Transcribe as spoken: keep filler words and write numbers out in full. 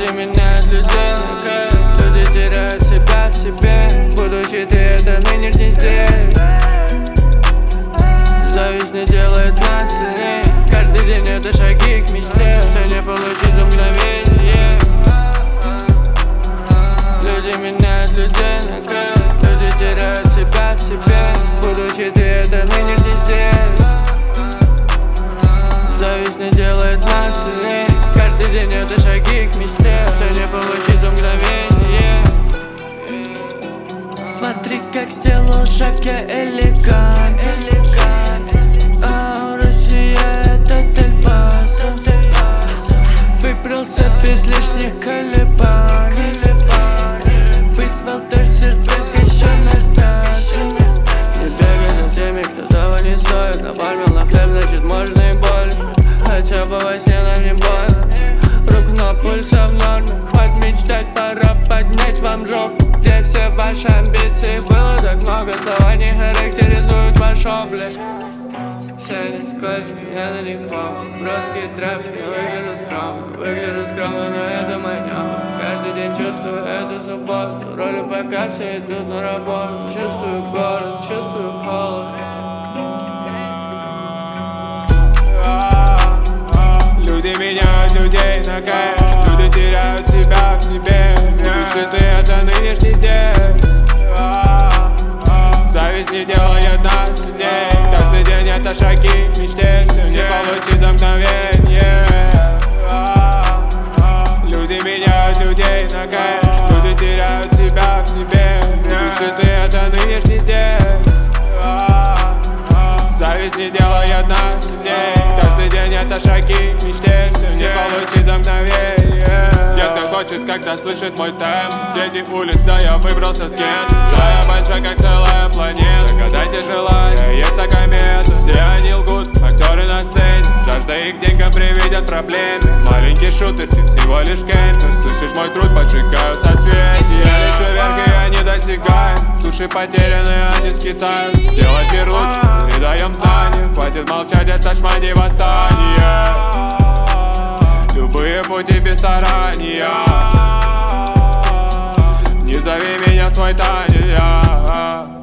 Люди меняют людей на кайф, люди теряют себя в себе. Будучи ты, это нынешний здесь. Зависть не делает нас сильней. Каждый день это шаги к мечте. Все не получить за мгновение. Люди меняют людей на кайф, люди теряют себя в себе. Будучи ты, это нынешний здесь. Зависть не делает нас сильней. Каждый день это шаги к мечте. Все не получить за мгновение. Смотри, как сделал шаг я элегант. А Россия это Тель-Пасо. Выбрался без лишних колебаний. Вызвал дождь в сердцах еще на стасе. Не бегай за теми, кто того не стоит. Напармил на хлеб, значит можно и больно. Хотя бы во сне нам не больно. Руку на пульсе в норме. Хватит мечтать, пора поднять вам жопу. Где все ваши амбиции? Было так много, слова не характеризуют ваш облик. Все не скользкие, я на них помню. Броские тряпки, я выгляжу скромно. Выгляжу скромно, но это манера. Каждый день чувствую эту субботу. Роли пока все идут на работу. Чувствую город, чувствую холод. Люди меняют людей на кэш, люди теряют себя в себе. Будучи ты, это нынешний здесь. Зависть не делает нас сильней. Каждый день это шаги к мечте. Все не получить за мгновение. Люди меняют людей на кэш, люди теряют себя в себе. Будучи ты, это нынешний здесь. Зависть не делает нас сильней. Каждый день это шаги к мечте. Все не получить за мгновение. Детка хочет, когда слышит мой темп. Дети улиц, да я выбрался с кем. Да я большой, как целая планета. Загадайте желание, есть такая мета. Все они лгут, актеры на сцене. Жажда их деньгам приведет проблемы. Маленький шутер, ты всего лишь кемпер. Слышишь мой труд, поджигают соцветия. Я лечу вверх, и я не досягаю. Души потерянные, они скитают. Сделать мир лучше, передаем знания. Хватит молчать, это шмани восстания. Любые пути без старания. Не зови меня в свой танец.